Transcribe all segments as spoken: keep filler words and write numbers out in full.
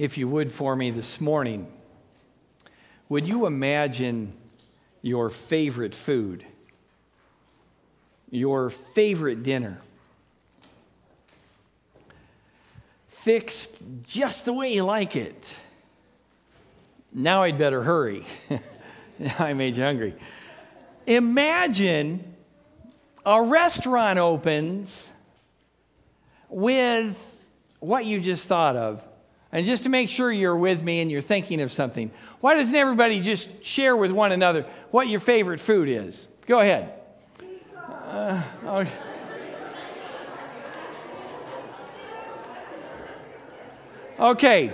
if you would, for me this morning. Would you imagine your favorite food, your favorite dinner, fixed just the way you like it? Now I'd better hurry. I made you hungry. Imagine a restaurant opens with what you just thought of. And just to make sure you're with me and you're thinking of something, why doesn't everybody just share with one another what your favorite food is? Go ahead. Uh, okay. Okay.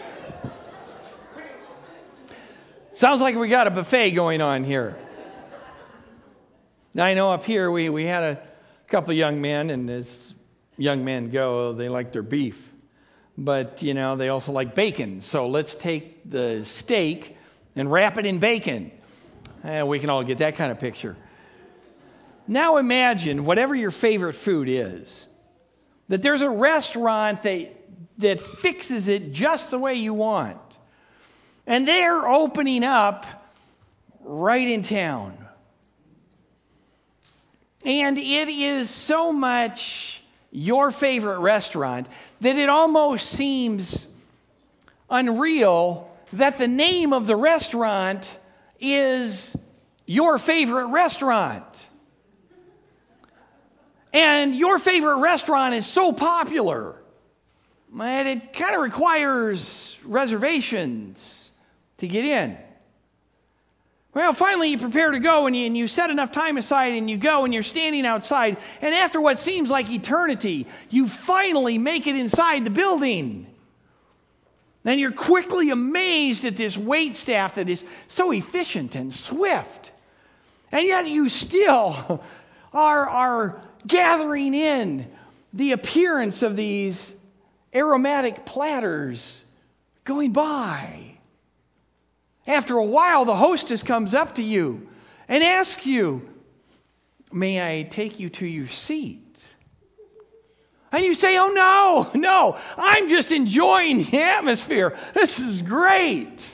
Sounds like we got a buffet going on here. Now, I know up here we, we had a couple of young men, and as young men go, they like their beef. But, you know, they also like bacon. So let's take the steak and wrap it in bacon. And we can all get that kind of picture. Now imagine, whatever your favorite food is, that there's a restaurant that, that fixes it just the way you want. And they're opening up right in town. And it is so much your favorite restaurant that it almost seems unreal that the name of the restaurant is your favorite restaurant. And your favorite restaurant is so popular, and it kind of requires reservations to get in. Well, finally you prepare to go, and you, and you set enough time aside, and you go, and you're standing outside, and after what seems like eternity, you finally make it inside the building. Then you're quickly amazed at this wait staff that is so efficient and swift. And yet you still are, are gathering in the appearance of these aromatic platters going by. After a while, the hostess comes up to you and asks you, "May I take you to your seat?" And you say, "Oh, no, no, I'm just enjoying the atmosphere. This is great."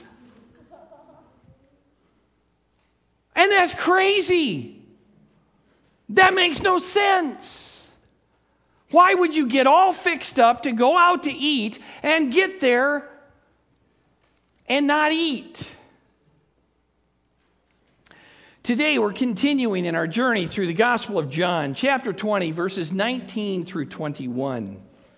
And that's crazy. That makes no sense. Why would you get all fixed up to go out to eat and get there and not eat? Today we're continuing in our journey through the Gospel of John, chapter twenty, verses nineteen through twenty-one,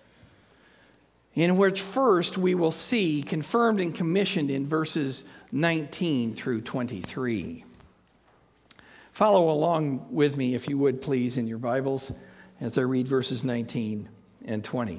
in which first we will see confirmed and commissioned in verses nineteen through twenty-three. Follow along with me, if you would, please, in your Bibles as I read verses nineteen and twenty.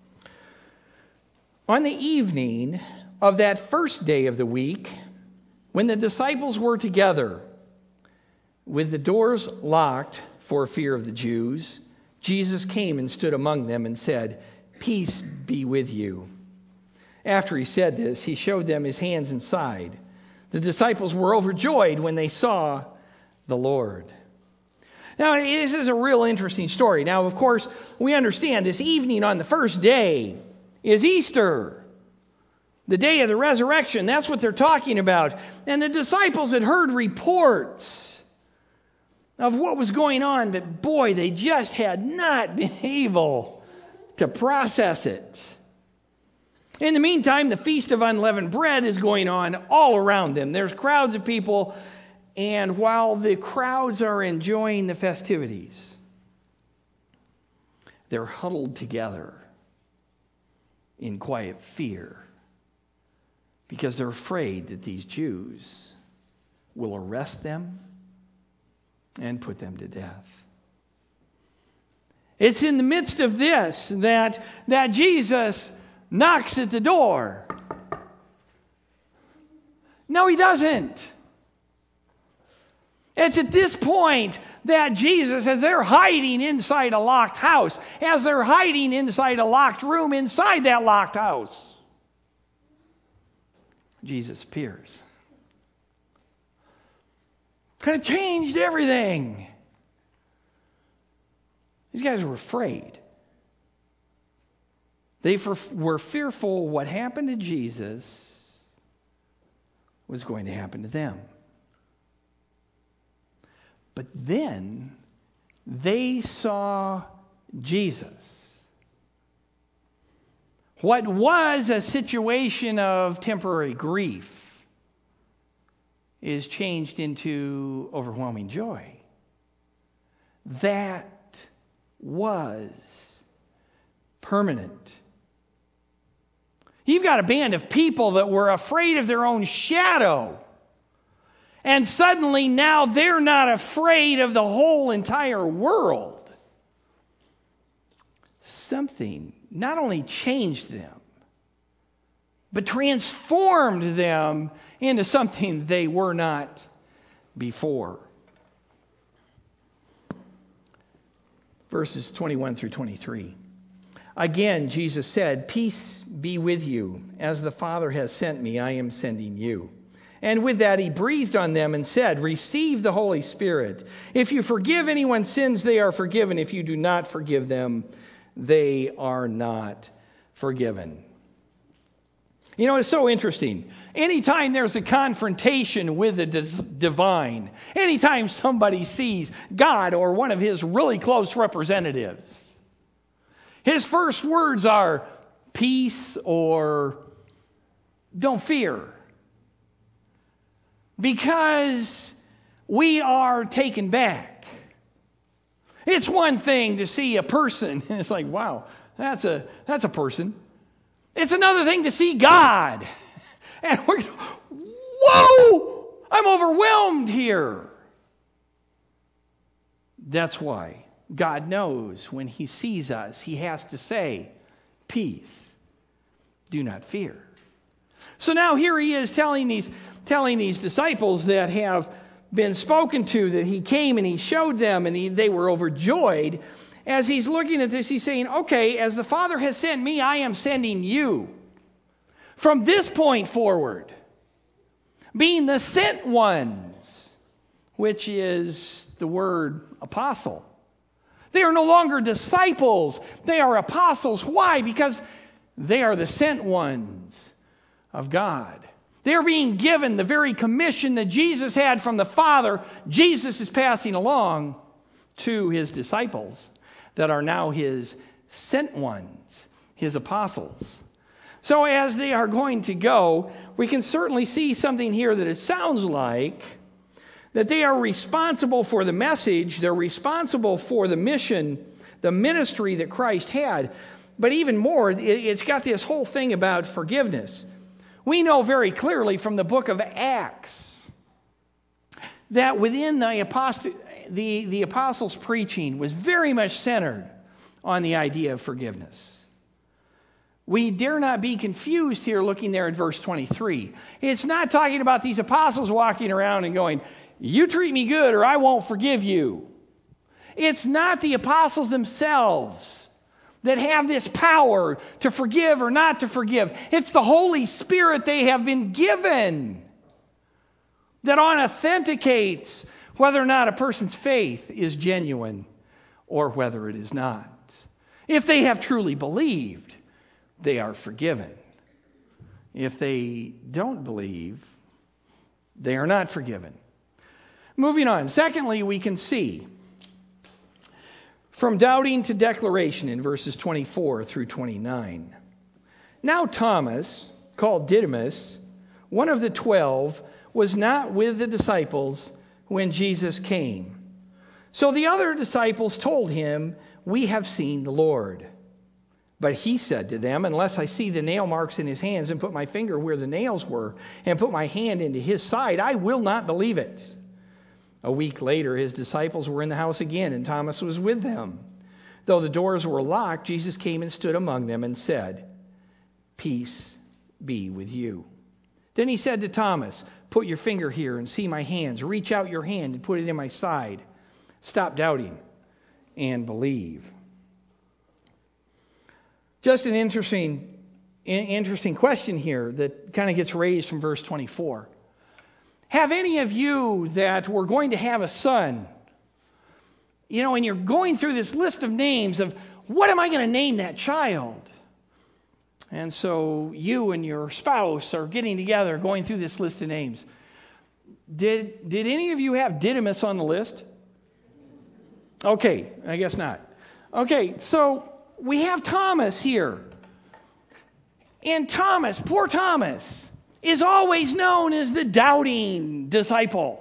On the evening of that first day of the week, when the disciples were together, with the doors locked for fear of the Jews, Jesus came and stood among them and said, "Peace be with you." After he said this, he showed them his hands and side. The disciples were overjoyed when they saw the Lord. Now, this is a real interesting story. Now, of course, we understand this evening on the first day is Easter, the day of the resurrection. That's what they're talking about. And the disciples had heard reports of what was going on, but boy, they just had not been able to process it. In the meantime, the Feast of Unleavened Bread is going on all around them. There's crowds of people, and while the crowds are enjoying the festivities, they're huddled together in quiet fear because they're afraid that these Jews will arrest them and put them to death. It's in the midst of this that, that Jesus knocks at the door. No, he doesn't. It's at this point that Jesus, as they're hiding inside a locked house, as they're hiding inside a locked room inside that locked house, Jesus appears. Kind of changed everything. These guys were afraid. They were fearful what happened to Jesus was going to happen to them. But then they saw Jesus. What was a situation of temporary grief is changed into overwhelming joy. That was permanent. You've got a band of people that were afraid of their own shadow. And suddenly now they're not afraid of the whole entire world. Something not only changed them, but transformed them into something they were not before. Verses twenty-one through twenty-three. Again, Jesus said, "Peace be with you. As the Father has sent me, I am sending you." And with that, he breathed on them and said, "Receive the Holy Spirit. If you forgive anyone's sins, they are forgiven. If you do not forgive them, they are not forgiven." You know, it's so interesting. Anytime there's a confrontation with the divine, anytime somebody sees God or one of his really close representatives, his first words are peace or don't fear. Because we are taken back. It's one thing to see a person, and it's like, wow, that's a that's a person. It's another thing to see God. And we're, whoa, I'm overwhelmed here. That's why God knows when he sees us, he has to say, peace, do not fear. So now here he is telling these, telling these disciples that have been spoken to, that he came and he showed them and he, they were overjoyed. As he's looking at this, he's saying, okay, as the Father has sent me, I am sending you. From this point forward, being the sent ones, which is the word apostle. They are no longer disciples. They are apostles. Why? Because they are the sent ones of God. They're being given the very commission that Jesus had from the Father. Jesus is passing along to his disciples that are now his sent ones, his apostles. So as they are going to go, we can certainly see something here that it sounds like that they are responsible for the message, they're responsible for the mission, the ministry that Christ had. But even more, it's got this whole thing about forgiveness. We know very clearly from the book of Acts that within the, apost- the, the apostles' preaching was very much centered on the idea of forgiveness. We dare not be confused here looking there at verse twenty-three. It's not talking about these apostles walking around and going, you treat me good or I won't forgive you. It's not the apostles themselves that have this power to forgive or not to forgive. It's the Holy Spirit they have been given that authenticates whether or not a person's faith is genuine or whether it is not. If they have truly believed, they are forgiven. If they don't believe, they are not forgiven. Moving on. Secondly, we can see from doubting to declaration in verses twenty-four through twenty-nine. Now Thomas, called Didymus, one of the twelve, was not with the disciples when Jesus came. So the other disciples told him, we have seen the Lord. But he said to them, unless I see the nail marks in his hands and put my finger where the nails were and put my hand into his side, I will not believe it. A week later, his disciples were in the house again, and Thomas was with them. Though the doors were locked, Jesus came and stood among them and said, peace be with you. Then he said to Thomas, put your finger here and see my hands. Reach out your hand and put it in my side. Stop doubting and believe. Just an interesting, interesting question here that kind of gets raised from verse twenty-four. Have any of you that were going to have a son, you know, and you're going through this list of names of what am I going to name that child? And so you and your spouse are getting together, going through this list of names. Did, did any of you have Didymus on the list? Okay, I guess not. Okay, so we have Thomas here. And Thomas, poor Thomas, is always known as the doubting disciple.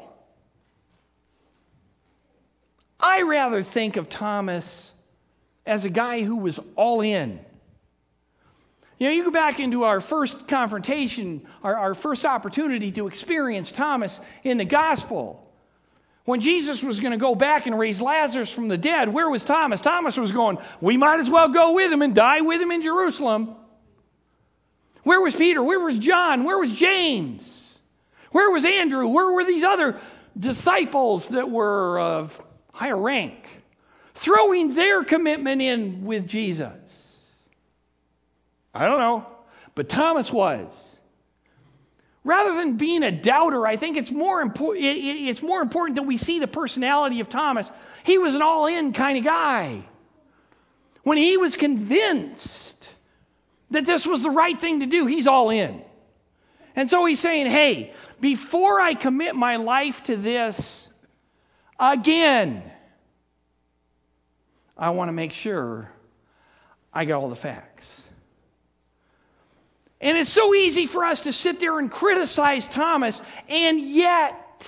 I rather think of Thomas as a guy who was all in. You know, you go back into our first confrontation, our, our first opportunity to experience Thomas in the gospel. When Jesus was going to go back and raise Lazarus from the dead, where was Thomas? Thomas was going, we might as well go with him and die with him in Jerusalem. Where was Peter? Where was John? Where was James? Where was Andrew? Where were these other disciples that were of higher rank, throwing their commitment in with Jesus? I don't know, but Thomas was. Rather than being a doubter, I think it's more important. It's more important that we see the personality of Thomas. He was an all-in kind of guy. When he was convinced that this was the right thing to do, he's all in. And so he's saying, hey, before I commit my life to this again, I want to make sure I got all the facts. And it's so easy for us to sit there and criticize Thomas, and yet,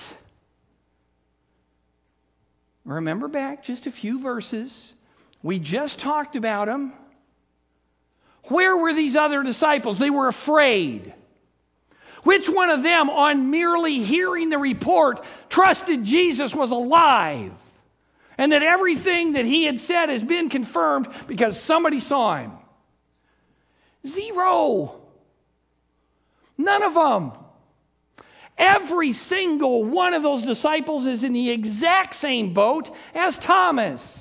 remember back just a few verses, we just talked about him. Where were these other disciples? They were afraid. Which one of them, on merely hearing the report, trusted Jesus was alive and that everything that he had said has been confirmed because somebody saw him? Zero. None of them. Every single one of those disciples is in the exact same boat as Thomas.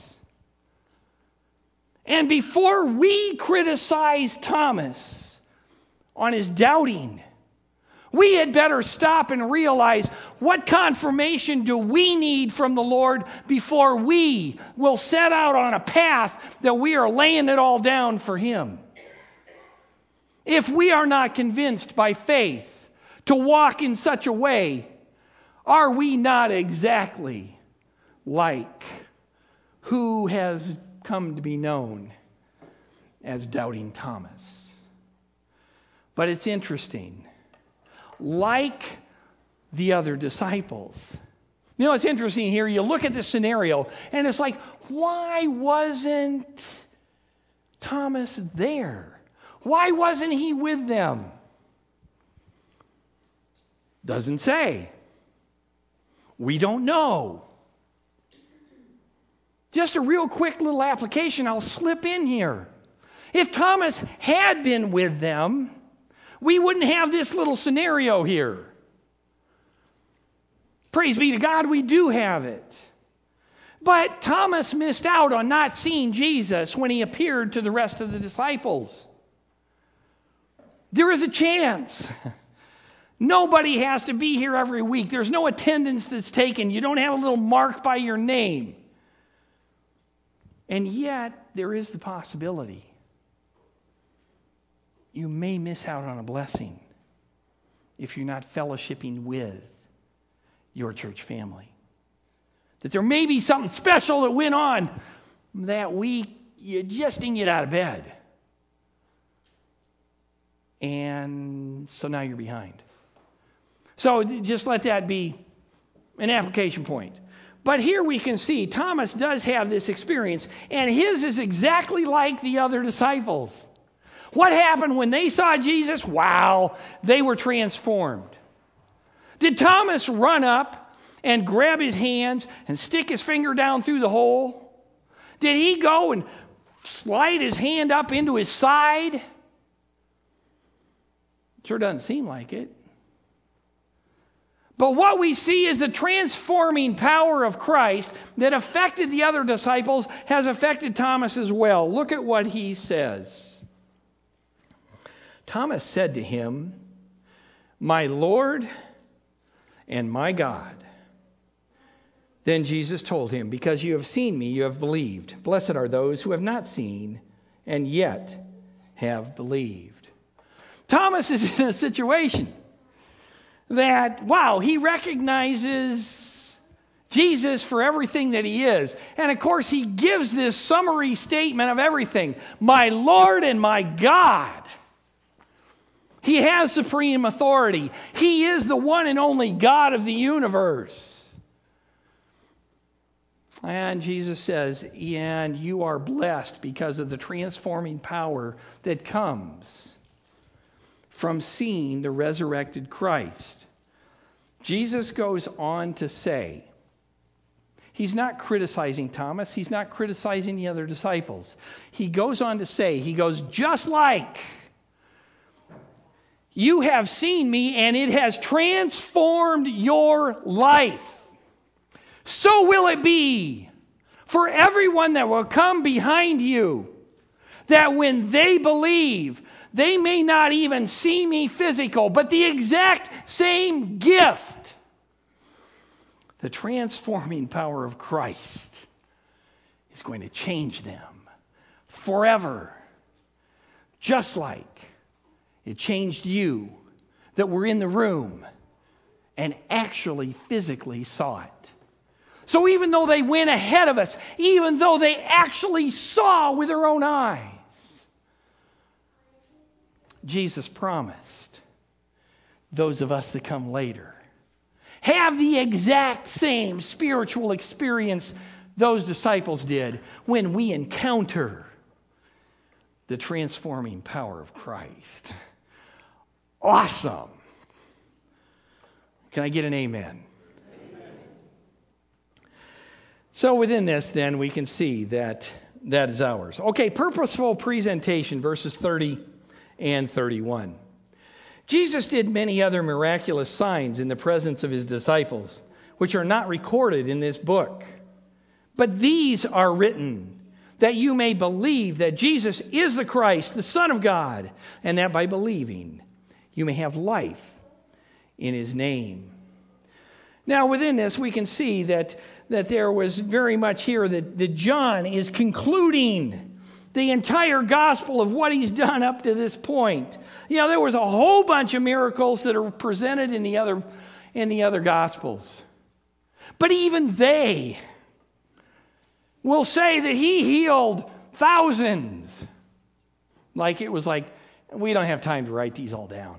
And before we criticize Thomas on his doubting, we had better stop and realize, what confirmation do we need from the Lord before we will set out on a path that we are laying it all down for him? If we are not convinced by faith to walk in such a way, are we not exactly like who has come to be known as Doubting Thomas? But it's interesting. Like the other disciples. You know, it's interesting here. You look at this scenario, and it's like, why wasn't Thomas there? Why wasn't he with them? Doesn't say. We don't know. Just a real quick little application I'll slip in here. If Thomas had been with them, we wouldn't have this little scenario here. Praise be to God, we do have it. But Thomas missed out on not seeing Jesus when he appeared to the rest of the disciples. There is a chance. Nobody has to be here every week. There's no attendance that's taken. You don't have a little mark by your name. And yet, there is the possibility you may miss out on a blessing if you're not fellowshipping with your church family. That there may be something special that went on that week you just didn't get out of bed. And so now you're behind. So just let that be an application point. But here we can see Thomas does have this experience, and his is exactly like the other disciples. What happened when they saw Jesus? Wow, they were transformed. Did Thomas run up and grab his hands and stick his finger down through the hole? Did he go and slide his hand up into his side? Sure doesn't seem like it. But what we see is the transforming power of Christ that affected the other disciples has affected Thomas as well. Look at what he says. Thomas said to him, "My Lord and my God." Then Jesus told him, "Because you have seen me, you have believed. Blessed are those who have not seen and yet have believed." Thomas is in a situation that, wow, he recognizes Jesus for everything that he is. And of course, he gives this summary statement of everything. My Lord and my God. He has supreme authority. He is the one and only God of the universe. And Jesus says, and you are blessed because of the transforming power that comes from seeing the resurrected Christ. Jesus goes on to say, he's not criticizing Thomas. He's not criticizing the other disciples. He goes on to say, he goes, just like you have seen me and it has transformed your life, so will it be for everyone that will come behind you, that when they believe, they may not even see me physical, but the exact same gift, the transforming power of Christ, is going to change them forever. Just like it changed you that were in the room and actually physically saw it. So even though they went ahead of us, even though they actually saw with their own eyes, Jesus promised those of us that come later have the exact same spiritual experience those disciples did when we encounter the transforming power of Christ. Awesome. Can I get an amen? Amen. So within this, then, we can see that that is ours. Okay, purposeful presentation, verses thirty and thirty-one. Jesus did many other miraculous signs in the presence of his disciples, which are not recorded in this book. But these are written that you may believe that Jesus is the Christ, the Son of God, and that by believing you may have life in his name. Now, within this, we can see that, that there was very much here that, that John is concluding the entire gospel of what he's done up to this point. You know, there was a whole bunch of miracles that are presented in the other, in the other gospels. But even they will say that he healed thousands. Like it was like, we don't have time to write these all down.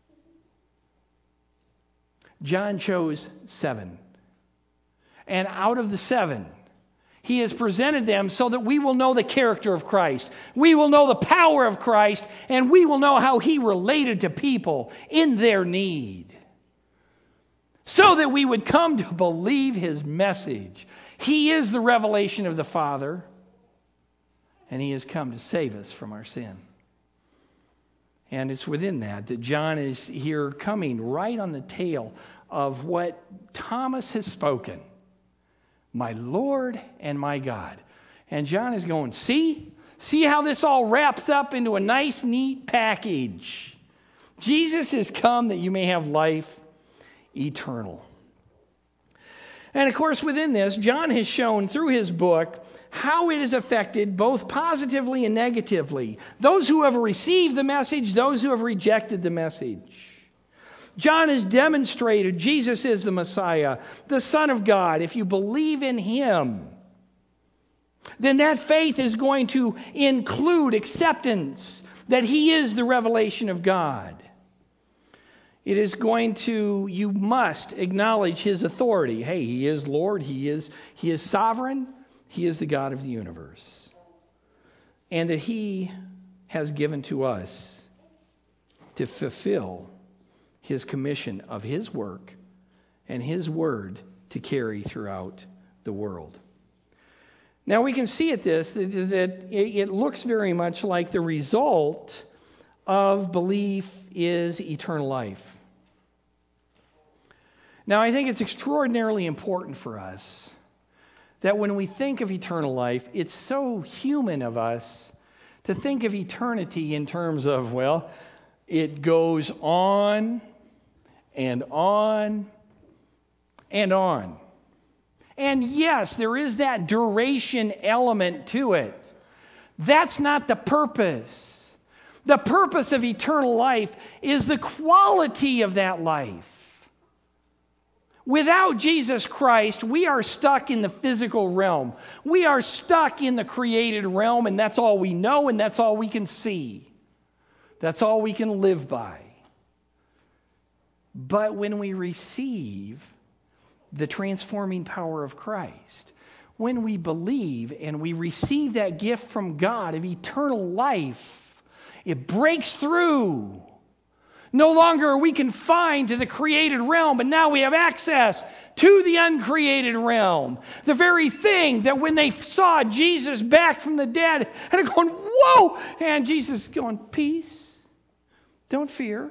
John chose seven. And out of the seven, he has presented them so that we will know the character of Christ. We will know the power of Christ, and we will know how he related to people in their need. So that we would come to believe his message. He is the revelation of the Father, and he has come to save us from our sin. And it's within that that John is here coming right on the tail of what Thomas has spoken. My Lord and my God. And John is going, see? See how this all wraps up into a nice, neat package. Jesus has come that you may have life eternal. And of course, within this, John has shown through his book how it has affected both positively and negatively those who have received the message, those who have rejected the message. John has demonstrated Jesus is the Messiah, the Son of God. If you believe in him, then that faith is going to include acceptance that he is the revelation of God. It is going to, you must acknowledge his authority. Hey, he is Lord, he is, he is sovereign, he is the God of the universe. And that he has given to us to fulfill his commission of his work and his word to carry throughout the world. Now we can see at this that, that it looks very much like the result of belief is eternal life. Now I think it's extraordinarily important for us that when we think of eternal life, it's so human of us to think of eternity in terms of, well, it goes on and on and on. And yes, there is that duration element to it. That's not the purpose. The purpose of eternal life is the quality of that life. Without Jesus Christ, we are stuck in the physical realm. We are stuck in the created realm, and that's all we know, and that's all we can see. That's all we can live by. But when we receive the transforming power of Christ, when we believe and we receive that gift from God of eternal life, it breaks through. No longer are we confined to the created realm, but now we have access to the uncreated realm. The very thing that when they saw Jesus back from the dead, and they're going, whoa! And Jesus going, peace, don't fear.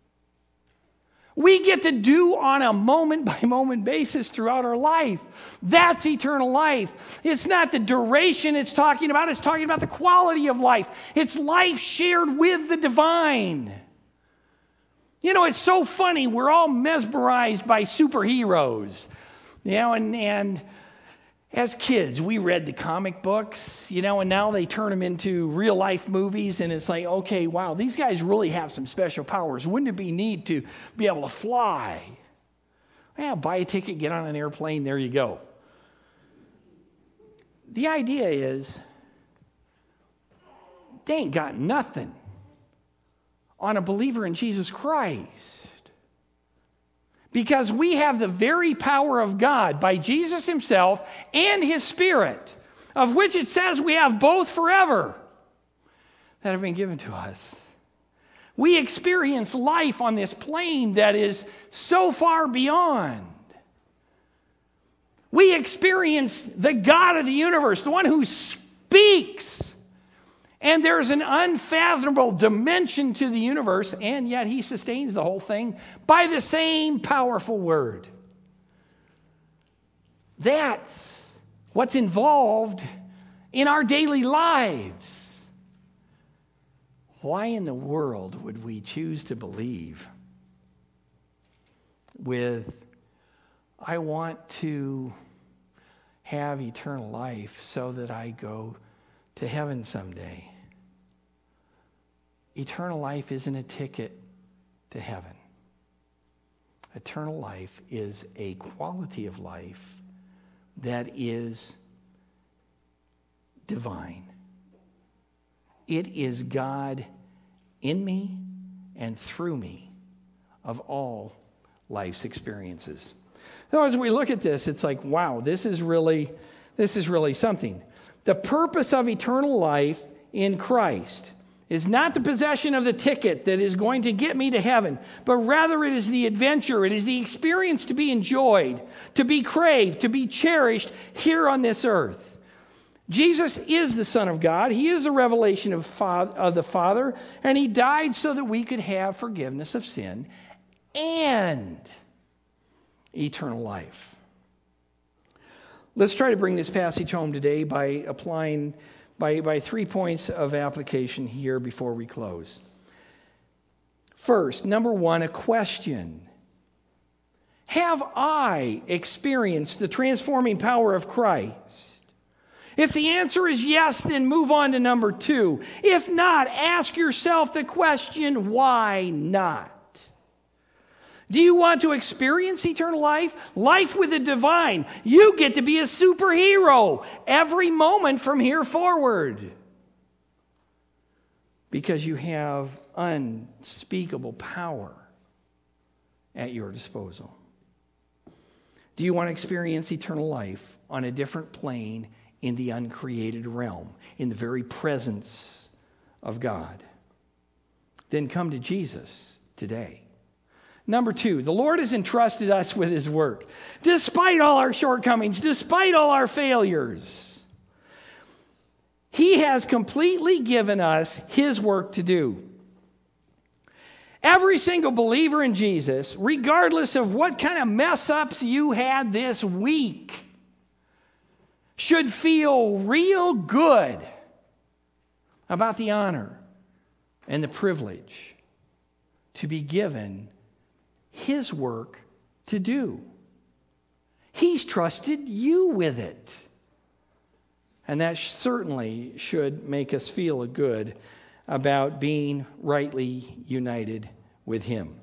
We get to do on a moment-by-moment basis throughout our life. That's eternal life. It's not the duration it's talking about. It's talking about the quality of life. It's life shared with the divine. You know, it's so funny. We're all mesmerized by superheroes. You know, and, and as kids, we read the comic books, you know, and now they turn them into real-life movies, and it's like, okay, wow, these guys really have some special powers. Wouldn't it be neat to be able to fly? Yeah, buy a ticket, get on an airplane, there you go. The idea is, they ain't got nothing on a believer in Jesus Christ. Because we have the very power of God by Jesus himself and his Spirit, of which it says we have both forever, that have been given to us. We experience life on this plane that is so far beyond. We experience the God of the universe, the one who speaks. And there's an unfathomable dimension to the universe, and yet he sustains the whole thing by the same powerful word. That's what's involved in our daily lives. Why in the world would we choose to believe with, I want to have eternal life so that I go to heaven someday? Eternal life isn't a ticket to heaven. Eternal life is a quality of life that is divine. It is God in me and through me of all life's experiences. So as we look at this, it's like, wow, this is really, this is really something. The purpose of eternal life in Christ is not the possession of the ticket that is going to get me to heaven, but rather it is the adventure, it is the experience to be enjoyed, to be craved, to be cherished here on this earth. Jesus is the Son of God. He is the revelation of, Father, of the Father, and he died so that we could have forgiveness of sin and eternal life. Let's try to bring this passage home today by applying by, by three points of application here before we close. First, number one, a question. Have I experienced the transforming power of Christ? If the answer is yes, then move on to number two. If not, ask yourself the question, why not? Do you want to experience eternal life? Life with the divine. You get to be a superhero every moment from here forward. Because you have unspeakable power at your disposal. Do you want to experience eternal life on a different plane in the uncreated realm, in the very presence of God? Then come to Jesus today. Number two, the Lord has entrusted us with his work. Despite all our shortcomings, despite all our failures, he has completely given us his work to do. Every single believer in Jesus, regardless of what kind of mess ups you had this week, should feel real good about the honor and the privilege to be given his work to do. He's trusted you with it. And that certainly should make us feel good about being rightly united with him.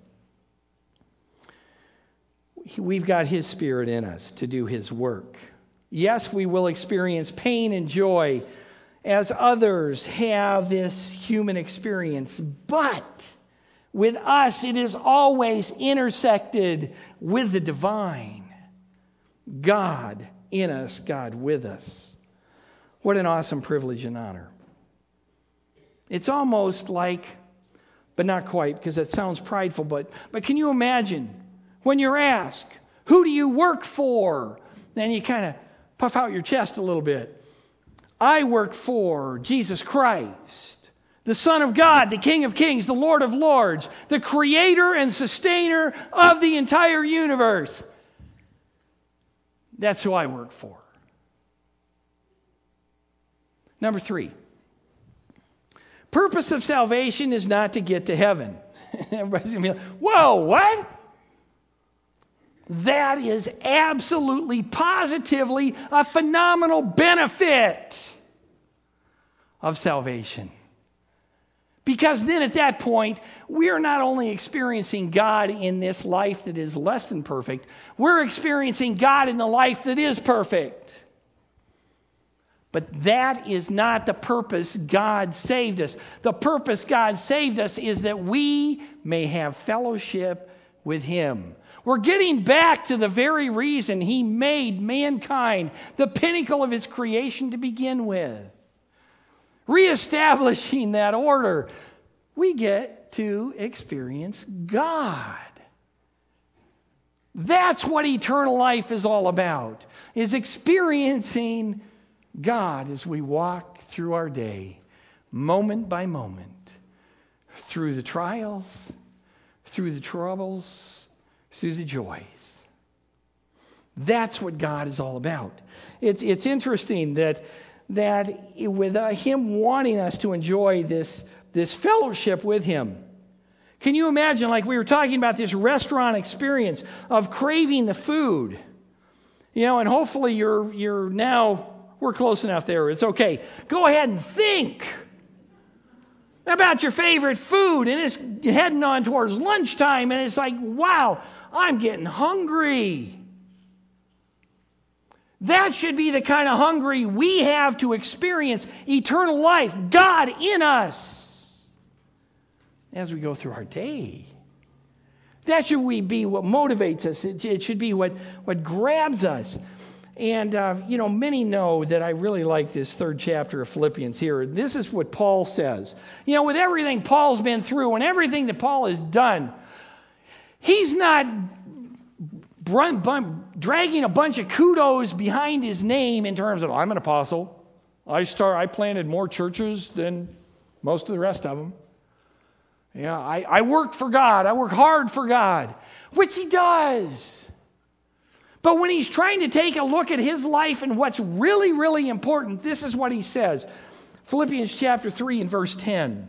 We've got his Spirit in us to do his work. Yes, we will experience pain and joy as others have this human experience, but with us it is always intersected with the divine. God in us, God with us. What an awesome privilege and honor. It's almost like, but not quite, because that sounds prideful, but, but can you imagine when you're asked, who do you work for? Then you kind of puff out your chest a little bit. I work for Jesus Christ, the Son of God, the King of Kings, the Lord of Lords, the creator and sustainer of the entire universe. That's who I work for. Number three, purpose of salvation is not to get to heaven. Everybody's going to be like, whoa, what? That is absolutely, positively a phenomenal benefit of salvation. Because then at that point, we are not only experiencing God in this life that is less than perfect, we're experiencing God in the life that is perfect. But that is not the purpose God saved us. The purpose God saved us is that we may have fellowship with him. We're getting back to the very reason he made mankind the pinnacle of his creation to begin with. Reestablishing that order, we get to experience God. That's what eternal life is all about, is experiencing God as we walk through our day, moment by moment, through the trials, through the troubles, through the joys. That's what God is all about. It's it's interesting that that with uh, him wanting us to enjoy this, this fellowship with him. Can you imagine, like we were talking about this restaurant experience of craving the food? You know, and hopefully you're you're now, we're close enough there. It's okay. Go ahead and think about your favorite food, and it's heading on towards lunchtime, and it's like, wow, I'm getting hungry. That should be the kind of hungry we have to experience eternal life, God in us, as we go through our day. That should we be what motivates us. It, it should be what, what grabs us. And, uh, you know, many know that I really like this third chapter of Philippians here. This is what Paul says. You know, with everything Paul's been through and everything that Paul has done, he's not dragging a bunch of kudos behind his name in terms of, I'm an apostle. I start. I planted more churches than most of the rest of them. Yeah, I, I work for God. I work hard for God, which he does. But when he's trying to take a look at his life and what's really, really important, this is what he says. Philippians chapter three and verse ten.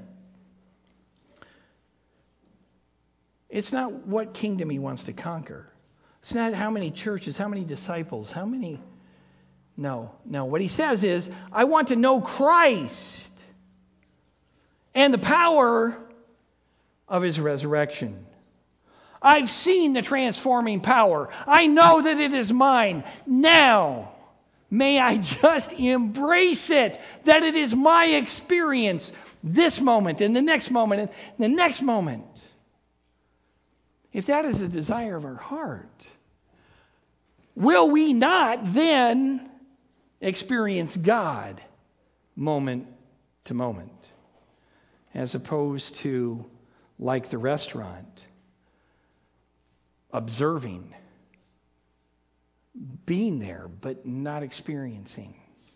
It's not what kingdom he wants to conquer. It's not how many churches, how many disciples, how many... No, no. What he says is, I want to know Christ and the power of his resurrection. I've seen the transforming power. I know that it is mine. Now, may I just embrace it, that it is my experience this moment and the next moment and the next moment. If that is the desire of our heart, will we not then experience God moment to moment, as opposed to, like the restaurant, observing, being there, but not experiencing?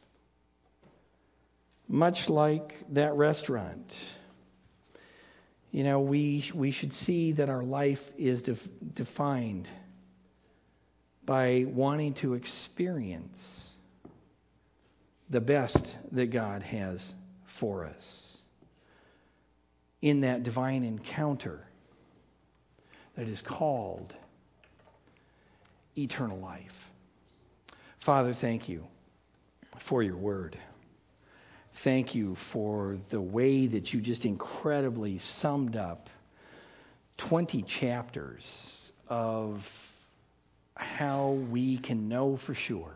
Much like that restaurant, you know, we we should see that our life is def- defined by wanting to experience the best that God has for us in that divine encounter that is called eternal life. Father, thank you for your word. thank you for the way that you just incredibly summed up twenty chapters of how we can know for sure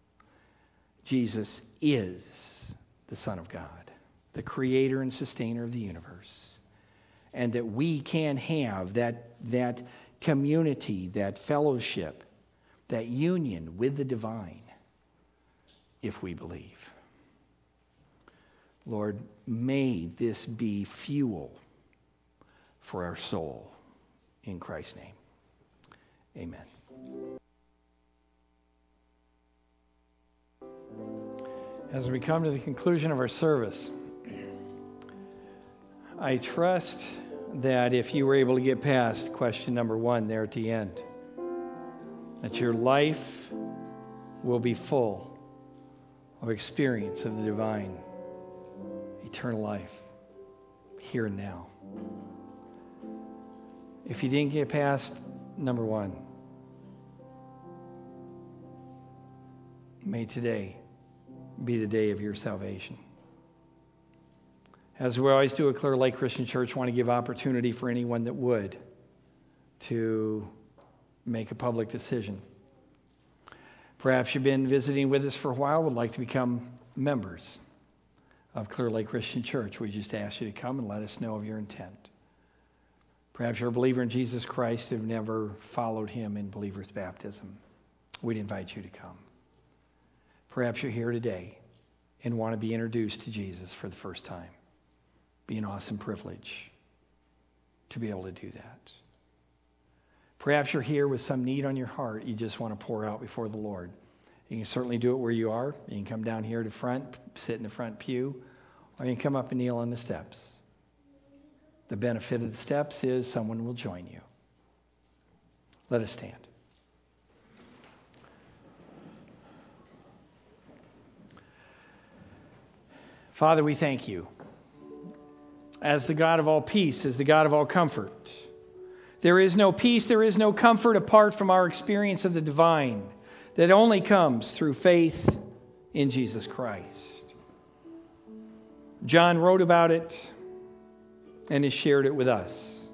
Jesus is the Son of God, the creator and sustainer of the universe, and that we can have that, that community, that fellowship, that union with the divine if we believe. Lord, may this be fuel for our soul. In Christ's name, amen. As we come to the conclusion of our service, I trust that if you were able to get past question number one there at the end, that your life will be full of experience of the divine, eternal life, here and now. If you didn't get past number one, may today be the day of your salvation. As we always do at Clear Lake Christian Church, want to give opportunity for anyone that would to make a public decision. Perhaps you've been visiting with us for a while, would like to become members of Clear Lake Christian Church. We just ask you to come and let us know of your intent. Perhaps you're a believer in Jesus Christ and have never followed him in believer's baptism. We'd invite you to come. Perhaps you're here today and want to be introduced to Jesus for the first time. Be an awesome privilege to be able to do that. Perhaps you're here with some need on your heart you just want to pour out before the Lord. You can certainly do it where you are. You can come down here to front, sit in the front pew, or you can come up and kneel on the steps. The benefit of the steps is someone will join you. Let us stand. Father, we thank you. As the God of all peace, as the God of all comfort. There is no peace, there is no comfort apart from our experience of the divine that only comes through faith in Jesus Christ. John wrote about it and has shared it with us.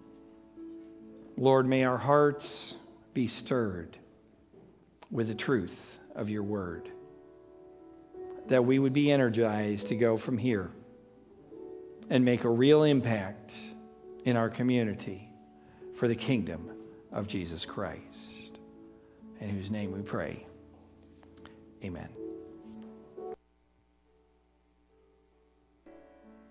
Lord, may our hearts be stirred with the truth of your word, that we would be energized to go from here and make a real impact in our community for the kingdom of Jesus Christ, in whose name we pray. Amen.